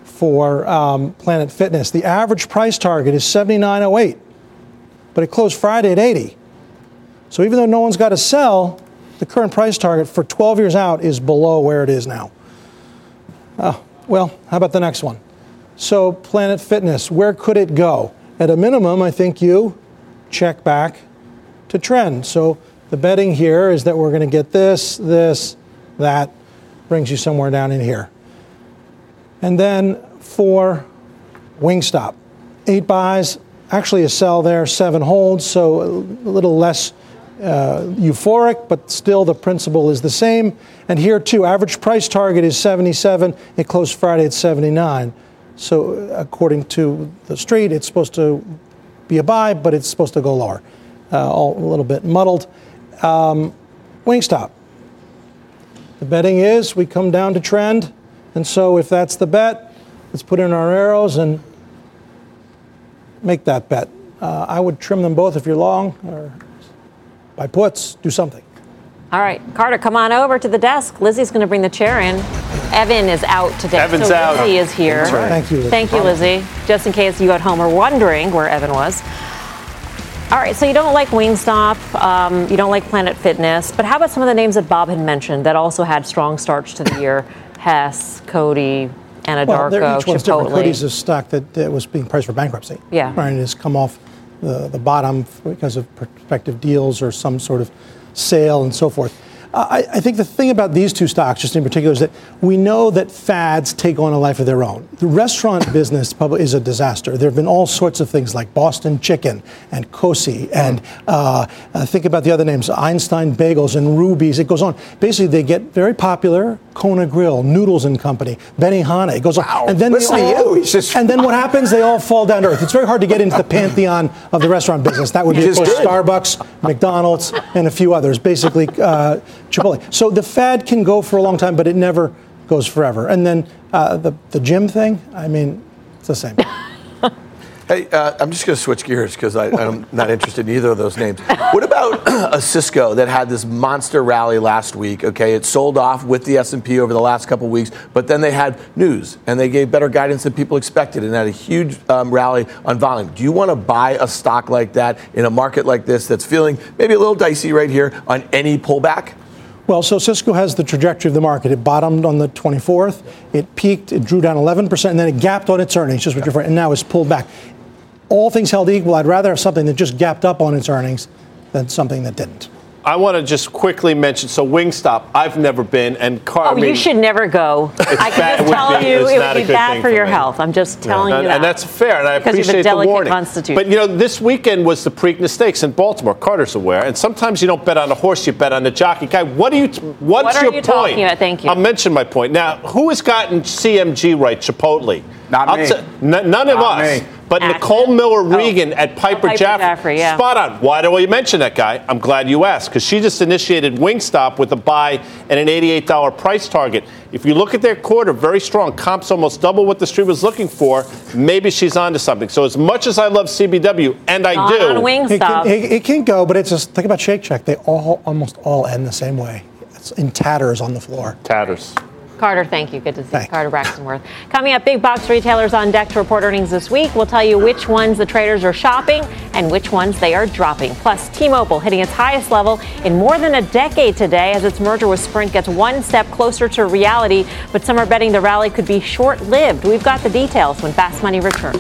Speaker 12: for um, Planet Fitness. The average price target is seventy-nine oh eight, but it closed Friday at eighty. So even though no one's got to sell, the current price target for twelve years out is below where it is now. Uh, well, how about the next one? So Planet Fitness, where could it go? At a minimum, I think you check back to trend. So the betting here is that we're going to get this, this, that, brings you somewhere down in here. And then for Wingstop, eight buys, actually a sell there, seven holds, so a little less Uh, euphoric, but still the principle is the same. And here too, average price target is seventy-seven. It closed Friday at seventy-nine. So according to the street, it's supposed to be a buy, but it's supposed to go lower. Uh, all a little bit muddled. Um, Wingstop. The betting is we come down to trend. And so if that's the bet, let's put in our arrows and make that bet. Uh, I would trim them both if you're long, or buy puts, do something.
Speaker 1: All right, Carter, come on over to the desk. Lizzie's going to bring the chair in. Evan is out today.
Speaker 2: Evan's
Speaker 1: so
Speaker 2: out.
Speaker 1: Lizzie is here.
Speaker 12: Right. Thank you, Lizzie.
Speaker 1: Thank you, Lizzie. Just in case you at home are wondering where Evan was. All right, so you don't like Wingstop, um, you don't like Planet Fitness, but how about some of the names that Bob had mentioned that also had strong starts to the year? Hess, Cody, Anadarko,
Speaker 12: well, they're- each one's different.
Speaker 1: Chipotle.
Speaker 12: Cody's a stock that, that was being priced for bankruptcy.
Speaker 1: Yeah.
Speaker 12: Right, and it's come off the, the bottom because of prospective deals or some sort of sale and so forth. I, I think the thing about these two stocks, just in particular, is that we know that fads take on a life of their own. The restaurant business probably is a disaster. There have been all sorts of things like Boston Chicken and Kosi, and uh, uh, think about the other names, Einstein Bagels and Ruby's. It goes on. Basically, they get very popular. Kona Grill, Noodles and Company, Benihana. It goes
Speaker 3: Wow.
Speaker 12: on, and then
Speaker 3: Listen
Speaker 12: they
Speaker 3: to
Speaker 12: all,
Speaker 3: you. He's just-
Speaker 12: and then what happens? They all fall down to earth. It's very hard to get into the pantheon of the restaurant business. That would be,
Speaker 3: You
Speaker 12: of
Speaker 3: just
Speaker 12: course,
Speaker 3: did.
Speaker 12: Starbucks, McDonald's, and a few others. Basically, uh, Chipotle. So the fad can go for a long time, but it never goes forever. And then uh, the the gym thing. I mean, it's the same.
Speaker 4: Hey, uh, I'm just going to switch gears because I'm not interested in either of those names. What about a Cisco that had this monster rally last week? Okay, it sold off with the S and P over the last couple of weeks, but then they had news and they gave better guidance than people expected and had a huge um, rally on volume. Do you want to buy a stock like that in a market like this that's feeling maybe a little dicey right here on any pullback?
Speaker 12: Well, so Cisco has the trajectory of the market. It bottomed on the twenty-fourth. It peaked. It drew down eleven percent, and then it gapped on its earnings, just what you're, and now it's pulled back. All things held equal, I'd rather have something that just gapped up on its earnings than something that didn't.
Speaker 2: I want to just quickly mention, so Wingstop, I've never been, and Car-
Speaker 1: Oh,
Speaker 2: I mean,
Speaker 1: you should never go. I can
Speaker 2: bad-
Speaker 1: just
Speaker 2: would
Speaker 1: tell
Speaker 2: be-
Speaker 1: you
Speaker 2: it's
Speaker 1: it
Speaker 2: not
Speaker 1: would
Speaker 2: a
Speaker 1: be
Speaker 2: good
Speaker 1: bad
Speaker 2: thing
Speaker 1: for
Speaker 2: for
Speaker 1: your
Speaker 2: me.
Speaker 1: health. I'm just telling
Speaker 2: and,
Speaker 1: you that.
Speaker 2: and that's fair, and I
Speaker 1: Because you have a
Speaker 2: appreciate the
Speaker 1: delicate
Speaker 2: warning.
Speaker 1: constitution.
Speaker 2: But you know, this weekend was the Preakness Stakes in Baltimore. Carter's aware, and sometimes you don't bet on the horse, you bet on the jockey. Guy, what do you? What's
Speaker 1: What are
Speaker 2: your
Speaker 1: you
Speaker 2: point?
Speaker 1: talking about? Thank you.
Speaker 2: I'll mention my point. Now, who has gotten C M G right? Chipotle.
Speaker 3: Not
Speaker 2: I'll
Speaker 3: me.
Speaker 2: t- n- none of
Speaker 3: Not
Speaker 2: us.
Speaker 3: me.
Speaker 2: But
Speaker 1: Action.
Speaker 2: Nicole Miller Regan at Piper,
Speaker 1: Piper
Speaker 2: Jaffray.
Speaker 1: Jaffray, yeah.
Speaker 2: Spot on. Why do we mention that guy? I'm glad you asked, because she just initiated Wingstop with a buy and an eighty-eight dollars price target. If you look at their quarter, very strong. Comps almost double what the street was looking for. Maybe she's onto something. So as much as I love C B W, and I
Speaker 1: Not
Speaker 2: do.
Speaker 1: on
Speaker 12: It can,
Speaker 1: Wingstop.
Speaker 12: it, it can go, but it's just, think about Shake Shack. They all almost all end the same way. It's in tatters on the floor.
Speaker 2: Tatters.
Speaker 1: Carter, thank you. Good to see you.
Speaker 12: Thanks.
Speaker 1: Carter Braxtonworth. Coming up, big box retailers on deck to report earnings this week. We'll tell you which ones the traders are shopping and which ones they are dropping. Plus, T-Mobile hitting its highest level in more than a decade today as its merger with Sprint gets one step closer to reality. But some are betting the rally could be short-lived. We've got the details when Fast Money returns.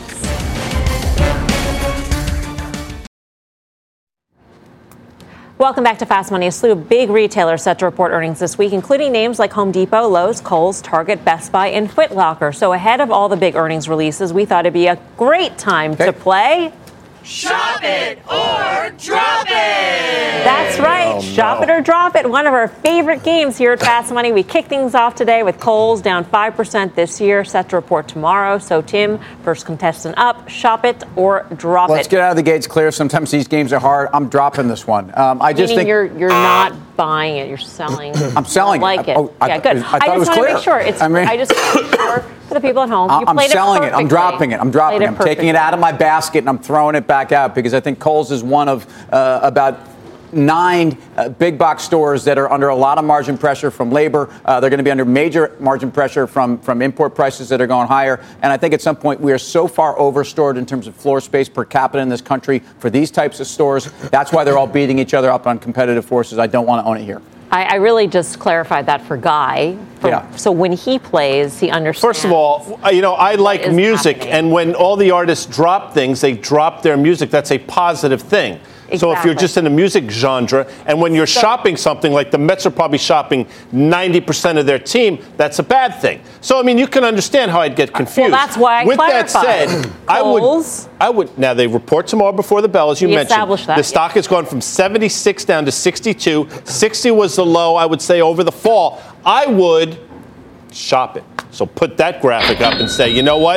Speaker 1: Welcome back to Fast Money. A slew of big retailers set to report earnings this week, including names like Home Depot, Lowe's, Kohl's, Target, Best Buy, and Foot Locker. So ahead of all the big earnings releases, we thought it'd be a great time to play
Speaker 13: Shop it or drop it!
Speaker 1: That's right.
Speaker 2: Oh,
Speaker 1: Shop
Speaker 2: no.
Speaker 1: it or drop it. One of our favorite games here at Fast Money. We kick things off today with Kohl's down five percent this year, set to report tomorrow. So, Tim, first contestant up, shop it or drop
Speaker 3: Let's
Speaker 1: it.
Speaker 3: get out of the gates clear. Sometimes these games are hard. I'm dropping this one. Um, I just
Speaker 1: Meaning
Speaker 3: think
Speaker 1: you're you're not buying it, you're selling.
Speaker 3: I'm selling
Speaker 1: I like
Speaker 3: it.
Speaker 1: it.
Speaker 3: Oh, I
Speaker 1: yeah,
Speaker 3: thought-
Speaker 1: good.
Speaker 3: I thought
Speaker 1: just
Speaker 3: it was
Speaker 1: want to
Speaker 3: clear.
Speaker 1: make sure. It's.
Speaker 3: I mean-
Speaker 1: I just want to make sure for the people at home. You
Speaker 3: I'm
Speaker 1: played
Speaker 3: selling
Speaker 1: it
Speaker 3: it. I'm
Speaker 1: perfectly.
Speaker 3: dropping it. I'm dropping
Speaker 1: Played
Speaker 3: it. I'm taking it
Speaker 1: perfectly.
Speaker 3: out of my basket and I'm throwing it back out because I think Kohl's is one of uh, about nine uh, big box stores that are under a lot of margin pressure from labor. Uh, they're going to be under major margin pressure from, from import prices that are going higher. And I think at some point we are so far overstored in terms of floor space per capita in this country for these types of stores. That's why they're all beating each other up on competitive forces. I don't want to own it here.
Speaker 1: I, I really just clarified that for Guy. For,
Speaker 3: Yeah.
Speaker 1: So when he plays, he understands.
Speaker 2: First of all, you know, I like
Speaker 1: is
Speaker 2: music,
Speaker 1: happening.
Speaker 2: and when all the artists drop things, they drop their music. That's a positive thing. So if you're
Speaker 1: Exactly.
Speaker 2: just in the music genre, and when you're shopping something like the Mets are probably shopping ninety percent of their team, that's a bad thing. So I mean, you can understand how I'd get confused.
Speaker 1: that's why I
Speaker 2: With
Speaker 1: clarified.
Speaker 2: that said, I would,
Speaker 1: Kohl's?
Speaker 2: I would. Now they report tomorrow before the bell, as you
Speaker 1: We
Speaker 2: mentioned.
Speaker 1: established that,
Speaker 2: the stock has gone from seventy-six down to sixty-two. sixty was the low, I would say, over the fall. I would shop it. So put that graphic up and say, you know what?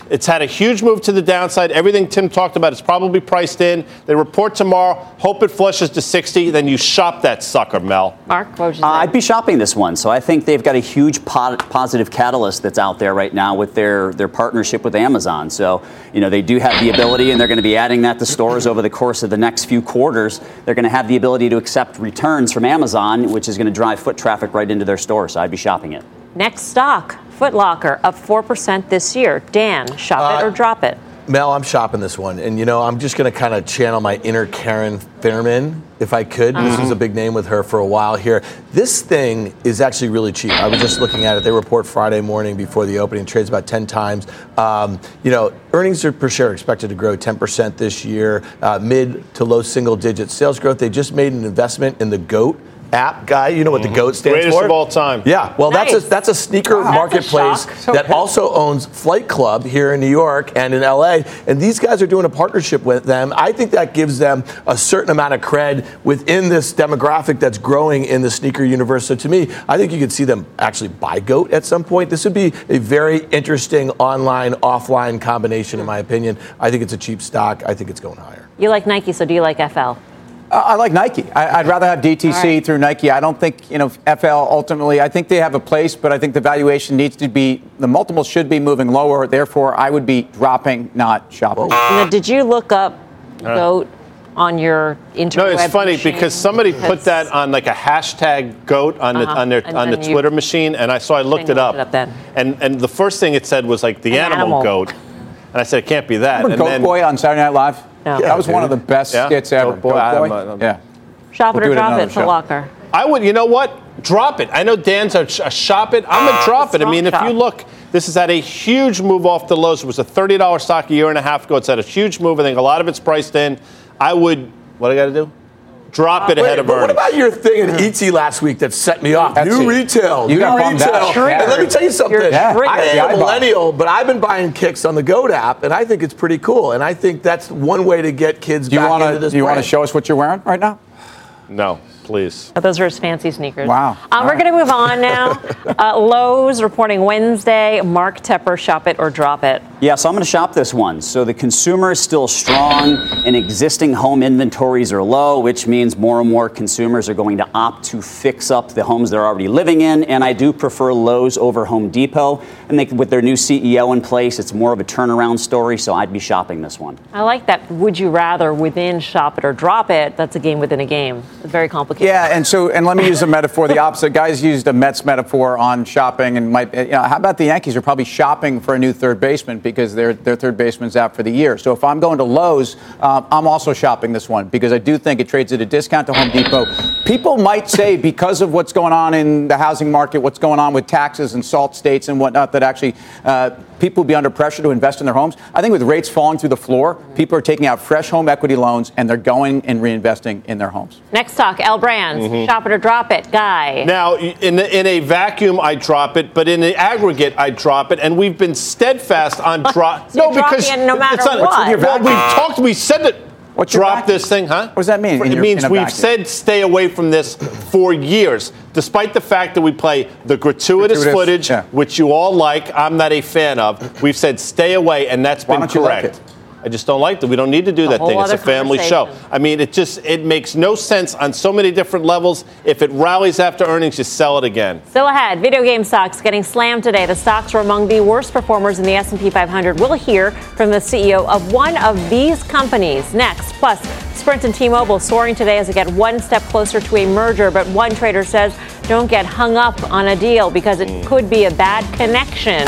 Speaker 2: It's had a huge move to the downside. Everything Tim talked about is probably priced in. They report tomorrow. Hope it flushes to sixty. Then you shop that sucker, Mel.
Speaker 1: Mark, what would you say?
Speaker 5: Uh, I'd be shopping this one. So I think they've got a huge po- positive catalyst that's out there right now with their, their partnership with Amazon. So, you know, they do have the ability, and they're going to be adding that to stores over the course of the next few quarters. They're going to have the ability to accept returns from Amazon, which is going to drive foot traffic right into their store. So I'd be shopping it.
Speaker 1: Next stock, Foot Locker, up four percent this year. Dan, shop it
Speaker 4: Uh,
Speaker 1: or drop it?
Speaker 4: Mel, I'm shopping this one. And, you know, I'm just going to kind of channel my inner Karen Fairman, if I could.
Speaker 1: Uh-huh.
Speaker 4: This was a big name with her for a while here. This thing is actually really cheap. I was just looking at it. They report Friday morning before the opening. Trades about ten times. Um, you know, earnings per share expected to grow ten percent this year, uh, mid to low single digit sales growth. They just made an investment in the GOAT app, guy. You know what the GOAT stands
Speaker 2: Greatest
Speaker 4: for?
Speaker 2: of all time.
Speaker 4: Yeah, well,
Speaker 1: Nice.
Speaker 4: that's a that's a sneaker
Speaker 1: Wow. That's a
Speaker 4: marketplace
Speaker 1: shock. So
Speaker 4: that
Speaker 1: good.
Speaker 4: also owns Flight Club here in New York and in L A. And these guys are doing a partnership with them. I think that gives them a certain amount of cred within this demographic that's growing in the sneaker universe. So to me, I think you could see them actually buy GOAT at some point. This would be a very interesting online offline combination, in my opinion. I think it's a cheap stock. I think it's going higher.
Speaker 1: You like Nike, so do you like F L?
Speaker 3: Uh, I like Nike. I, I'd rather have D T C
Speaker 1: All right.
Speaker 3: through Nike. I don't think, you know, F L ultimately, I think they have a place, but I think the valuation needs to be, the multiples should be moving lower. Therefore, I would be dropping, not shopping.
Speaker 1: Now, did you look up GOAT on your interweb
Speaker 2: No, it's funny
Speaker 1: machine?
Speaker 2: because somebody put that on like a hashtag GOAT on the
Speaker 1: Uh-huh.
Speaker 2: on their
Speaker 1: And
Speaker 2: on the
Speaker 1: then you-
Speaker 2: Twitter machine, and I so I looked
Speaker 1: Then
Speaker 2: it
Speaker 1: you
Speaker 2: up,
Speaker 1: looked it up then.
Speaker 2: and and the first thing it said was like the
Speaker 1: An
Speaker 2: animal,
Speaker 1: animal.
Speaker 2: goat, and I said it can't be that.
Speaker 3: Remember
Speaker 2: and
Speaker 3: Goat
Speaker 2: then,
Speaker 3: Boy on Saturday Night Live?
Speaker 1: No.
Speaker 3: That was
Speaker 2: Yeah,
Speaker 3: one of the
Speaker 2: dude.
Speaker 3: best
Speaker 2: Yeah?
Speaker 3: skits ever.
Speaker 2: Goat Boy,
Speaker 3: Goat
Speaker 2: I'm-
Speaker 3: Boy?
Speaker 2: I'm-
Speaker 3: yeah.
Speaker 1: Shop
Speaker 3: We'll
Speaker 1: it
Speaker 3: do
Speaker 1: or
Speaker 3: it
Speaker 1: drop
Speaker 3: another
Speaker 1: it, Foot
Speaker 3: show.
Speaker 1: Locker.
Speaker 2: I would, you know what? Drop it. I know Dan's a, a shop it. I'm a drop it. I mean, if
Speaker 1: Strong
Speaker 2: you
Speaker 1: shop.
Speaker 2: look, this is at a huge move off the lows. It was a thirty dollars stock a year and a half ago. It's at a huge move. I think a lot of it's priced in. I would, what I got to do? Drop it
Speaker 4: Wait,
Speaker 2: ahead of
Speaker 4: but what
Speaker 2: earnings.
Speaker 4: about your thing in E T last week that set me off?
Speaker 3: That's
Speaker 4: New
Speaker 3: it.
Speaker 4: retail,
Speaker 3: You
Speaker 4: new
Speaker 3: got bummed out.
Speaker 4: retail.
Speaker 3: Triggered.
Speaker 4: And let me tell you something.
Speaker 1: You're
Speaker 3: Yeah.
Speaker 1: triggered.
Speaker 4: I
Speaker 3: Yeah, I
Speaker 4: am a
Speaker 3: bought.
Speaker 4: millennial, but I've been buying kicks on the GOAT app, and I think it's pretty cool. And I think that's one way to get kids
Speaker 3: Do you
Speaker 4: back
Speaker 3: want
Speaker 4: into
Speaker 3: to
Speaker 4: this
Speaker 3: do you want to
Speaker 4: brand.
Speaker 3: show us what you're wearing right now?
Speaker 2: No, please.
Speaker 1: Oh, those are his fancy sneakers.
Speaker 3: Wow.
Speaker 1: Um, we're going to move on now. uh, Lowe's reporting Wednesday. Mark Tepper, shop it or drop it.
Speaker 5: Yeah, so I'm going to shop this one. So the consumer is still strong and existing home inventories are low, which means more and more consumers are going to opt to fix up the homes they're already living in. And I do prefer Lowe's over Home Depot. And they, with their new C E O in place, it's more of a turnaround story. So I'd be shopping this one.
Speaker 1: I like that. Would you rather within shop it or drop it? That's a game within a game. It's very complicated.
Speaker 3: Yeah, and so and let me use a metaphor, the opposite. Guys used a Mets metaphor on shopping, and might, you know, how about the Yankees are probably shopping for a new third baseman because their their third baseman's out for the year. So if I'm going to Lowe's, uh, I'm also shopping this one because I do think it trades at a discount to Home Depot. People might say because of what's going on in the housing market, what's going on with taxes and SALT states and whatnot, that actually uh, people will be under pressure to invest in their homes. I think with rates falling through the floor, people are taking out fresh home equity loans and they're going and reinvesting in their homes.
Speaker 1: Next talk, L Brands.
Speaker 2: Mm-hmm.
Speaker 1: Shop it or drop it. Guy.
Speaker 2: Now, in in a vacuum, I drop it, but in the aggregate, I drop it, and we've been steadfast on drop.
Speaker 1: So you're dropping it no matter
Speaker 2: it's not,
Speaker 1: what. What's with your
Speaker 2: well,
Speaker 3: vacuum?
Speaker 2: we've talked. We said that.
Speaker 3: What's your
Speaker 2: drop
Speaker 3: vacuum?
Speaker 2: this thing, huh?
Speaker 3: What does that mean? in
Speaker 2: It
Speaker 3: your-
Speaker 2: means
Speaker 3: in a
Speaker 2: we've
Speaker 3: vacuum?
Speaker 2: said stay away from this for years, despite the fact that we play the gratuitous,
Speaker 3: Gratuitous,
Speaker 2: footage,
Speaker 3: yeah.
Speaker 2: which you all like. I'm not a fan of. We've said stay away, and that's
Speaker 3: Why
Speaker 2: been
Speaker 3: don't you like
Speaker 2: correct.
Speaker 3: it?
Speaker 2: I just don't like that. We don't need to do that
Speaker 1: whole
Speaker 2: thing. It's a
Speaker 1: other
Speaker 2: family show.
Speaker 1: conversation.
Speaker 2: I mean, it just it makes no sense on so many different levels. If it rallies after earnings, you sell it again.
Speaker 1: Still ahead, video game stocks getting slammed today. The stocks were among the worst performers in the S and P five hundred. We'll hear from the C E O of one of these companies next. Plus, Sprint and T-Mobile soaring today as they get one step closer to a merger. But one trader says don't get hung up on a deal because it could be a bad connection.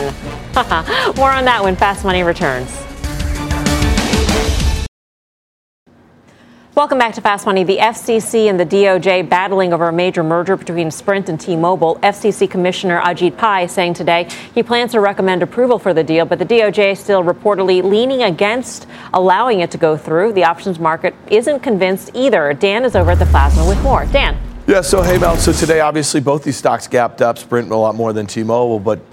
Speaker 1: More on that when Fast Money returns. Welcome back to Fast Money. The F C C and the D O J battling over a major merger between Sprint and T-Mobile. F C C Commissioner Ajit Pai saying today he plans to recommend approval for the deal, but the D O J is still reportedly leaning against allowing it to go through. The options market isn't convinced either. Dan is over at the Plasma with more. Dan.
Speaker 4: Yeah, so hey, Mel, so today obviously both these stocks gapped up, Sprint a lot more than T-Mobile, but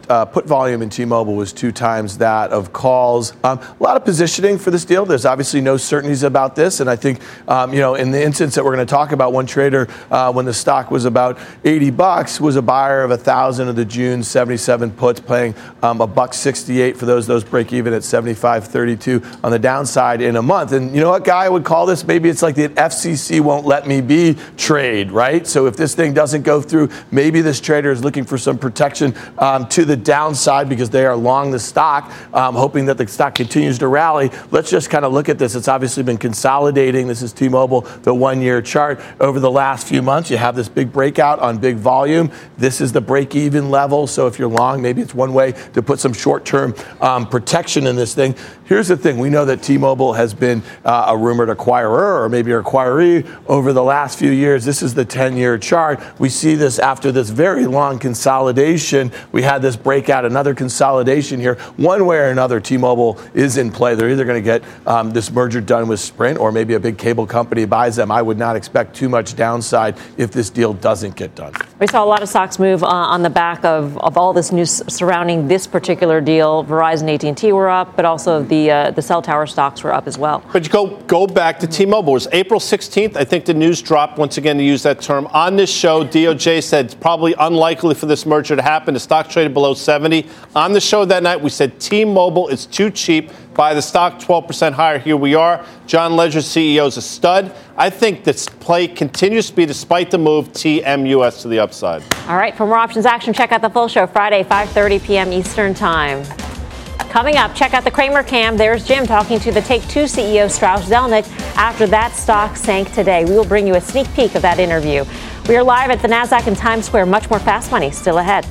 Speaker 4: uh, put volume in T-Mobile was two times that of calls. Um, a lot of positioning for this deal. There's obviously no certainties about this, and I think um, you know in the instance that we're going to talk about, one trader uh, when the stock was about eighty bucks was a buyer of a thousand of the June seventy-seven puts, paying um, a buck sixty-eight for those. Those break even at seventy-five thirty-two on the downside in a month. And you know what, Guy, I would call this? Maybe it's like the F C C won't let me be trade, right? So if this thing doesn't go through, maybe this trader is looking for some protection um, to the downside because they are long the stock, um, hoping that the stock continues to rally. Let's just kind of look at this. It's obviously been consolidating. This is T-Mobile, the one-year chart. Over the last few months, you have this big breakout on big volume. This is the break-even level. So if you're long, maybe it's one way to put some short-term um, protection in this thing. Here's the thing. We know that T-Mobile has been uh, a rumored acquirer or maybe an acquiree over the last few years. This is the ten-year chart. We see this after this very long consolidation. We had this breakout, another consolidation here. One way or another, T-Mobile is in play. They're either going to get um, this merger done with Sprint or maybe a big cable company buys them. I would not expect too much downside if this deal doesn't get done.
Speaker 1: We saw a lot of stocks move uh, on the back of, of all this news surrounding this particular deal. Verizon, A T and T were up, but also the uh, the cell tower stocks were up as well.
Speaker 2: But you go go back to T-Mobile. It was April sixteenth. I think the news dropped once again to use that term. On this show, D O J said it's probably unlikely for this merger to happen. The stock traded below seventy. On the show that night, we said T-Mobile is too cheap. Buy the stock twelve percent higher. Here we are. John Legere, C E O, is a stud. I think this play continues to be, despite the move, T M U S to the upside.
Speaker 1: All right. For more options action, check out the full show Friday, five thirty p.m. Eastern Time. Coming up, check out the Cramer Cam. There's Jim talking to the Take-Two C E O, Strauss Zelnick, after that stock sank today. We will bring you a sneak peek of that interview. We are live at the NASDAQ in Times Square. Much more Fast Money still ahead.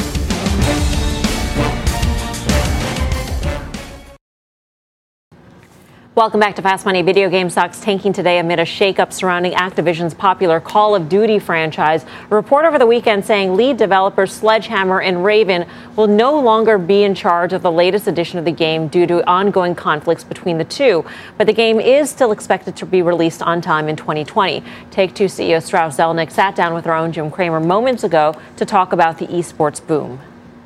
Speaker 1: Welcome back to Fast Money. Video game stocks tanking today amid a shakeup surrounding Activision's popular Call of Duty franchise. A report over the weekend saying lead developers Sledgehammer and Raven will no longer be in charge of the latest edition of the game due to ongoing conflicts between the two. But the game is still expected to be released on time in twenty twenty. Take-Two C E O Strauss Zelnick sat down with our own Jim Cramer moments ago to talk about the esports boom.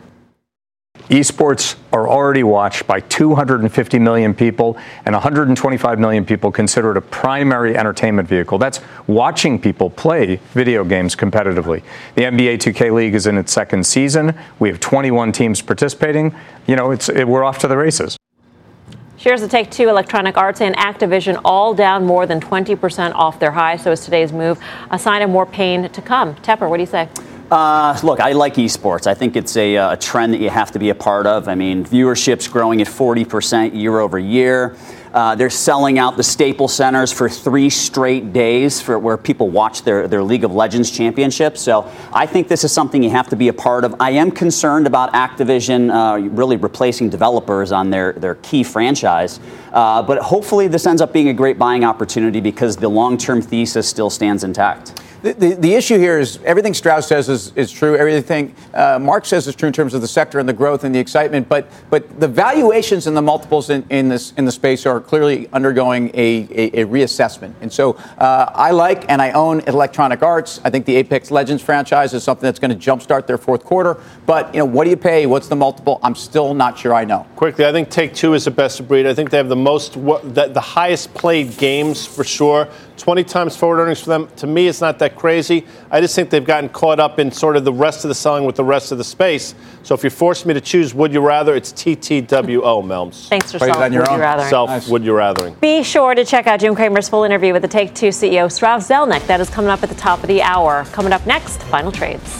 Speaker 14: Esports are already watched by two hundred fifty million people, and one hundred twenty-five million people consider it a primary entertainment vehicle. That's watching people play video games competitively. The N B A two K League is in its second season. We have twenty-one teams participating. You know, it's it, we're off to the races.
Speaker 1: Shares of Take-Two, Electronic Arts, and Activision all down more than twenty percent off their high. So is today's move a sign of more pain to come? Tepper, what do you say?
Speaker 5: Uh, look, I like esports. I think it's a, a trend that you have to be a part of. I mean, viewership's growing at forty percent year over year. Uh, they're selling out the Staples Centers for three straight days for where people watch their, their League of Legends championships. So I think this is something you have to be a part of. I am concerned about Activision uh, really replacing developers on their, their key franchise. Uh, but hopefully this ends up being a great buying opportunity because the long-term thesis still stands intact.
Speaker 3: The, the, the issue here is everything Strauss says is, is true. Everything uh, Mark says is true in terms of the sector and the growth and the excitement. But but the valuations and the multiples in, in this in the space are clearly undergoing a, a, a reassessment. And so uh, I like and I own Electronic Arts. I think the Apex Legends franchise is something that's going to jumpstart their fourth quarter. But you know, what do you pay? What's the multiple? I'm still not sure I know.
Speaker 2: Quickly, I think Take-Two is the best of breed. I think they have the most the, the highest played games for sure. twenty times forward earnings for them. To me, it's not that crazy. I just think they've gotten caught up in sort of the rest of the selling with the rest of the space. So if you force me to choose, would you rather? It's T T W O, Melms.
Speaker 1: Thanks for self. Would you rather?
Speaker 2: Self. Nice. Would you rathering?
Speaker 1: Be sure to check out Jim Cramer's full interview with the Take-Two C E O Strauss Zelnick. That is coming up at the top of the hour. Coming up next, final trades.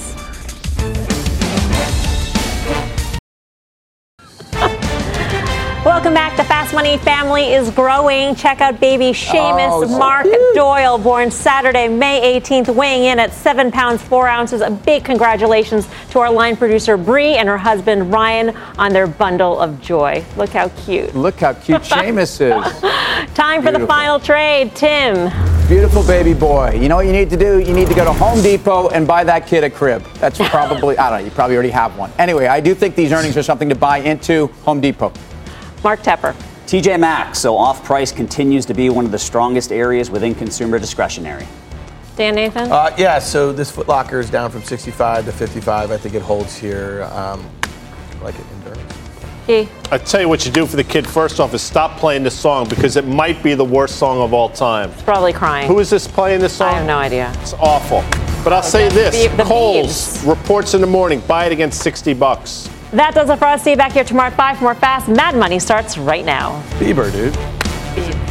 Speaker 1: Welcome back. The Fast Money family is growing. Check out baby Seamus
Speaker 3: Oh, so
Speaker 1: Mark
Speaker 3: cute.
Speaker 1: Doyle, born Saturday, May eighteenth, weighing in at seven pounds, four ounces. A big congratulations to our line producer, Bree, and her husband, Ryan, on their bundle of joy. Look how cute.
Speaker 3: Look how cute Seamus is.
Speaker 1: Time for
Speaker 3: Beautiful.
Speaker 1: the final trade. Tim.
Speaker 3: Beautiful baby boy. You know what you need to do? You need to go to Home Depot and buy that kid a crib. That's probably, I don't know, you probably already have one. Anyway, I do think these earnings are something to buy into. Home Depot.
Speaker 1: Mark Tepper.
Speaker 5: T J Maxx, so off-price continues to be one of the strongest areas within consumer discretionary.
Speaker 1: Dan Nathan?
Speaker 4: Uh, yeah, so this Foot Locker is down from sixty-five to fifty-five. I think it holds here. Um, like it, endurance.
Speaker 1: E.
Speaker 2: I tell you what you do for the kid. First off, is stop playing this song because it might be the worst song of all time.
Speaker 1: Probably crying.
Speaker 2: Who is this playing this song?
Speaker 1: I have no idea.
Speaker 2: It's awful. But I'll say this:
Speaker 1: the, the
Speaker 2: Kohl's
Speaker 1: Beebs.
Speaker 2: reports in the morning. Buy it against sixty bucks.
Speaker 1: That does it for us. See you back here tomorrow at five for more Fast Mad Money starts right now.
Speaker 4: Bieber, dude.
Speaker 1: Bieber.